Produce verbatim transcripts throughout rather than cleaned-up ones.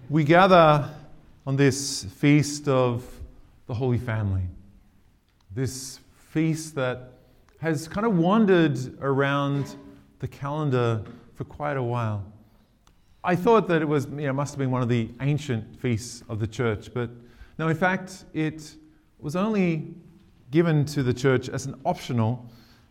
We gather on this feast of the Holy Family, this feast that has kind of wandered around the calendar for quite a while. I thought that it was, you know, must have been one of the ancient feasts of the church, but no, in fact, it was only given to the church as an optional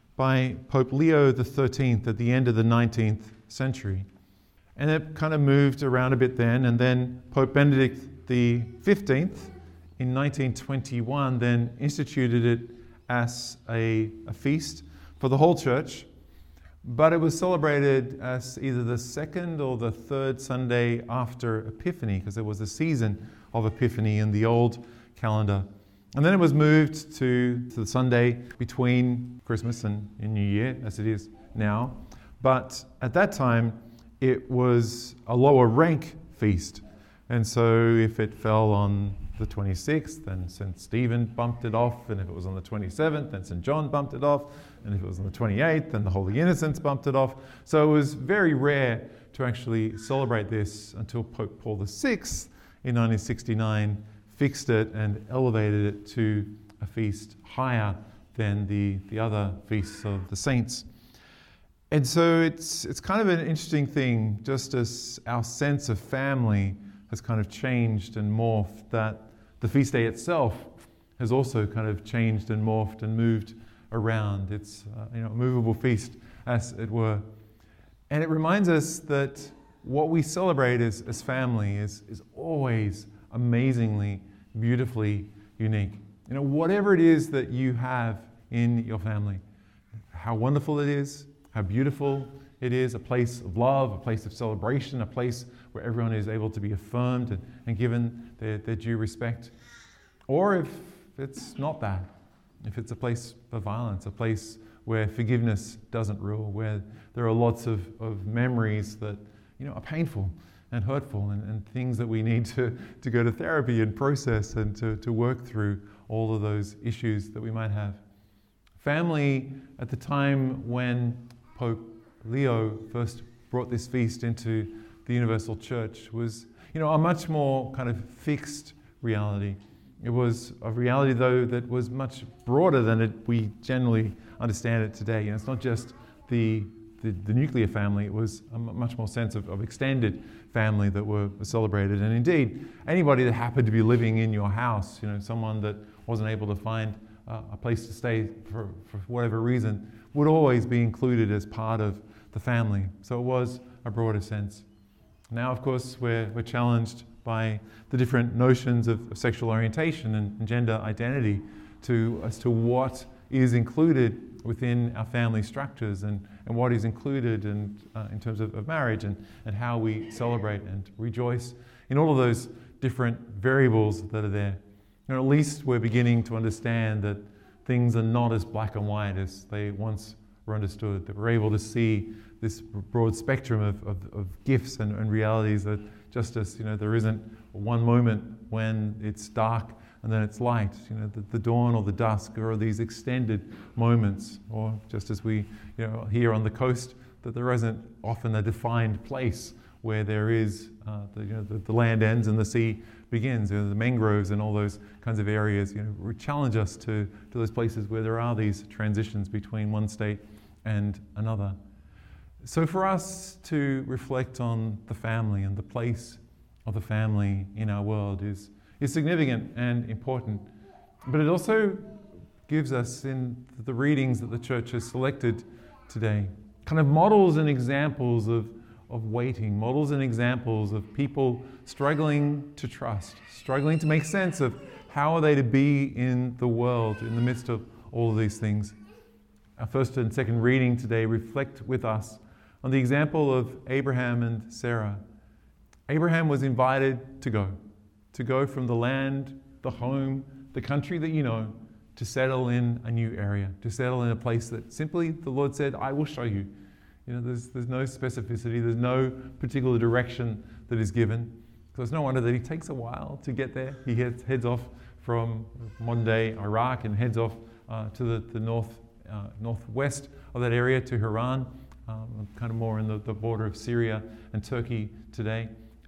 by Pope Leo the thirteenth at the end of the nineteenth century. And it kind of moved around a bit then, and then Pope Benedict the fifteenth in nineteen twenty-one then instituted it as a, a feast for the whole church, but it was celebrated as either the second or the third Sunday after Epiphany, because there was a season of Epiphany in the old calendar. And then it was moved to, to the Sunday between Christmas and, and New Year, as it is now. But at that time, it was a lower rank feast. And so if it fell on the twenty-sixth, then Saint Stephen bumped it off. And if it was on the twenty-seventh, then Saint John bumped it off. And if it was on the twenty-eighth, then the Holy Innocents bumped it off. So it was very rare to actually celebrate this until Pope Paul the sixth in nineteen sixty-nine fixed it and elevated it to a feast higher than the, the other feasts of the saints. And so it's it's kind of an interesting thing, just as our sense of family has kind of changed and morphed, that the feast day itself has also kind of changed and morphed and moved around. It's uh, you know, a movable feast, as it were. And it reminds us that what we celebrate as, as family is, is always amazingly, beautifully unique. You know, whatever it is that you have in your family, how wonderful it is, how beautiful it is, a place of love, a place of celebration, a place where everyone is able to be affirmed and, and given their, their due respect. Or if it's not that, if it's a place of violence, a place where forgiveness doesn't rule, where there are lots of, of memories that, you know, are painful and hurtful and, and things that we need to, to go to therapy and process and to, to work through all of those issues that we might have. Family, at the time when Pope Leo first brought this feast into the Universal Church, was, you know, a much more kind of fixed reality. It was a reality, though, that was much broader than it, we generally understand it today. You know, it's not just the The, the nuclear family. It was a much more sense of, of extended family that were, were celebrated. And indeed, anybody that happened to be living in your house, you know, someone that wasn't able to find uh, a place to stay for, for whatever reason, would always be included as part of the family. So it was a broader sense. Now, of course, we're, we're challenged by the different notions of, of sexual orientation and, and gender identity to, as to what is included within our family structures and, and what is included in, uh, in terms of, of marriage and, and how we celebrate and rejoice in all of those different variables that are there. You know, at least we're beginning to understand that things are not as black and white as they once were understood, that we're able to see this broad spectrum of, of, of gifts and, and realities, that just as, you know, there isn't one moment when it's dark and then it's light, you know, the, the dawn or the dusk, or these extended moments, or just as we, you know, here on the coast, that there isn't often a defined place where there is, uh, the, you know, the, the land ends and the sea begins, you know, the mangroves and all those kinds of areas, you know, challenge us to, to those places where there are these transitions between one state and another. So for us to reflect on the family and the place of the family in our world is is significant and important, but it also gives us, in the readings that the church has selected today, kind of models and examples of, of waiting, models and examples of people struggling to trust, struggling to make sense of how are they to be in the world in the midst of all of these things. Our first and second reading today reflect with us on the example of Abraham and Sarah. Abraham was invited to go. to go from the land, the home, the country that you know, to settle in a new area, to settle in a place that simply the Lord said, I will show you. You know, there's, there's no specificity, there's no particular direction that is given. So it's no wonder that he takes a while to get there. He heads, heads off from modern day Iraq and heads off uh, to the, the north, uh, northwest of that area to Haran, um, kind of more in the, the border of Syria and Turkey today.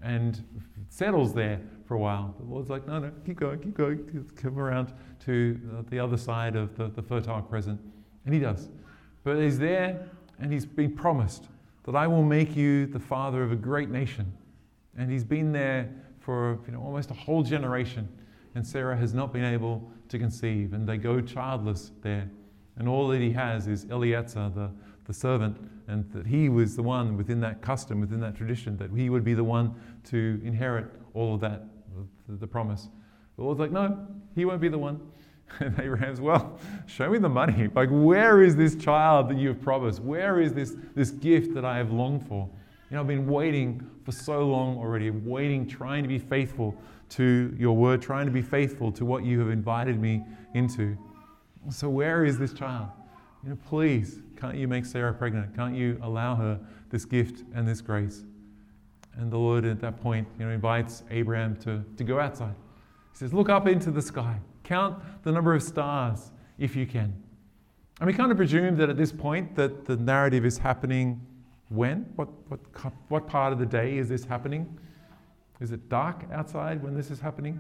and settles there for a while. The Lord's like, no, no, keep going, keep going, come around to the other side of the, the Fertile Crescent. And he does. But he's there, and he's been promised that I will make you the father of a great nation. And he's been there for you know almost a whole generation, and Sarah has not been able to conceive, and they go childless there. And all that he has is Eliezer, the, the servant, and that he was the one within that custom, within that tradition, that he would be the one to inherit all of that, the, the promise. The Lord's like, no, he won't be the one. And Abraham's, well, show me the money. Like, where is this child that you have promised? Where is this, this gift that I have longed for? You know, I've been waiting for so long already, waiting, trying to be faithful to your word, trying to be faithful to what you have invited me into. So where is this child? You know, please, can't you make Sarah pregnant? Can't you allow her this gift and this grace? And the Lord at that point, you know, invites Abraham to, to go outside. He says, look up into the sky. Count the number of stars if you can. And we kind of presume that at this point that the narrative is happening when? What, what, what part of the day is this happening? Is it dark outside when this is happening?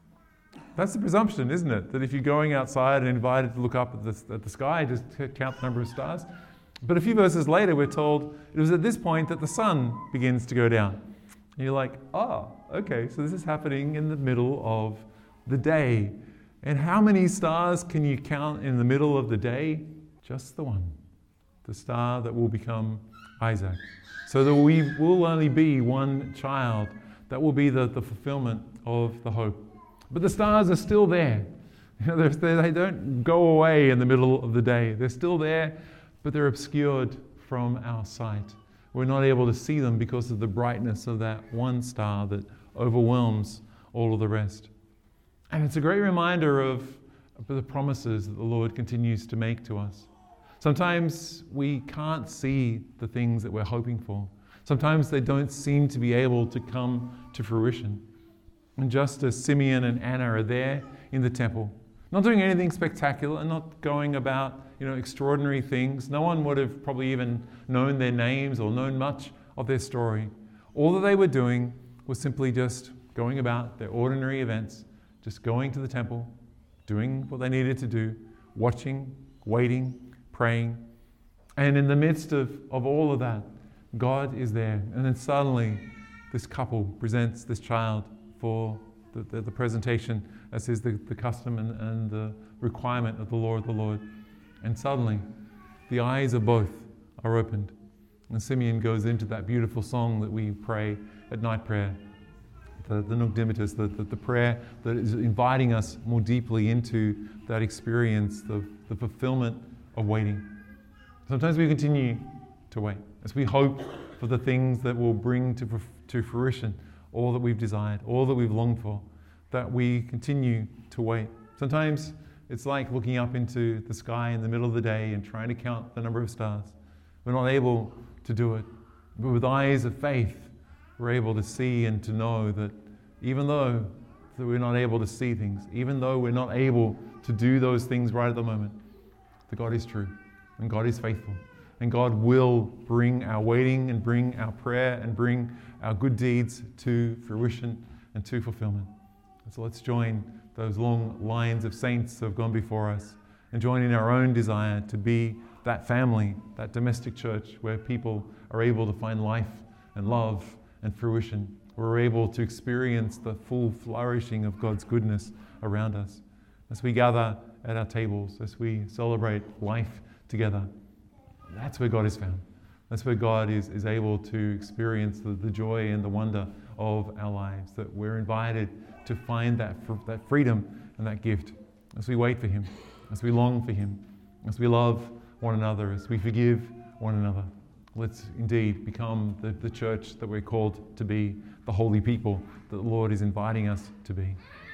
That's the presumption, isn't it? That if you're going outside and invited to look up at the, at the sky, just count the number of stars. But a few verses later, we're told it was at this point that the sun begins to go down. And you're like, oh, okay, so this is happening in the middle of the day. And how many stars can you count in the middle of the day? Just the one. The star that will become Isaac. So that we will only be one child. That will be the, the fulfillment of the hope. But the stars are still there. You know, they don't go away in the middle of the day. They're still there, but they're obscured from our sight. We're not able to see them because of the brightness of that one star that overwhelms all of the rest. And it's a great reminder of the promises that the Lord continues to make to us. Sometimes we can't see the things that we're hoping for. Sometimes they don't seem to be able to come to fruition. And just as Simeon and Anna are there in the temple, not doing anything spectacular and not going about, you know, extraordinary things. No one would have probably even known their names or known much of their story. All that they were doing was simply just going about their ordinary events, just going to the temple, doing what they needed to do, watching, waiting, praying. And in the midst of, of all of that, God is there. And then suddenly this couple presents this child for the, the, the presentation, as is the, the custom and, and the requirement of the law of the Lord. And suddenly, the eyes of both are opened. And Simeon goes into that beautiful song that we pray at night prayer, the, the Nunc Dimittis, the, the, the prayer that is inviting us more deeply into that experience, the, the fulfillment of waiting. Sometimes we continue to wait as we hope for the things that will bring to, to fruition all that we've desired, all that we've longed for, that we continue to wait. Sometimes it's like looking up into the sky in the middle of the day and trying to count the number of stars. We're not able to do it. But with eyes of faith, we're able to see and to know that even though that we're not able to see things, even though we're not able to do those things right at the moment, that God is true and God is faithful. And God will bring our waiting and bring our prayer and bring our good deeds to fruition and to fulfillment. And so let's join those long lines of saints who have gone before us and join in our own desire to be that family, that domestic church where people are able to find life and love and fruition. We're able to experience the full flourishing of God's goodness around us as we gather at our tables, as we celebrate life together. That's where God is found. That's where God is, is able to experience the, the joy and the wonder of our lives, that we're invited to find that, that freedom and that gift as we wait for Him, as we long for Him, as we love one another, as we forgive one another. Let's indeed become the, the church that we're called to be, the holy people that the Lord is inviting us to be.